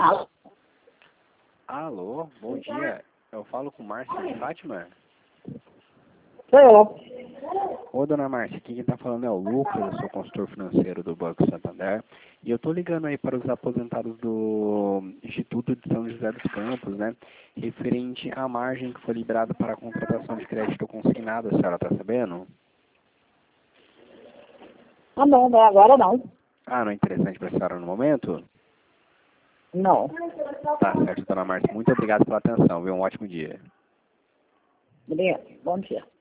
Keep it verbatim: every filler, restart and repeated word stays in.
Alô? Alô, bom dia. Eu falo com Márcia de Fátima? Sou eu. Ô, dona Márcia, aqui quem está falando é o Lucas, eu sou consultor financeiro do Banco Santander. E eu estou ligando aí para os aposentados do Instituto de São José dos Campos, né? Referente à margem que foi liberada para a contratação de crédito consignado, a senhora está sabendo? Ah, não, né? Agora não. Ah, não é interessante para a senhora no momento? Não. Tá certo, dona Márcia. Muito obrigado pela atenção, viu? Um ótimo dia. Beleza? Bom dia.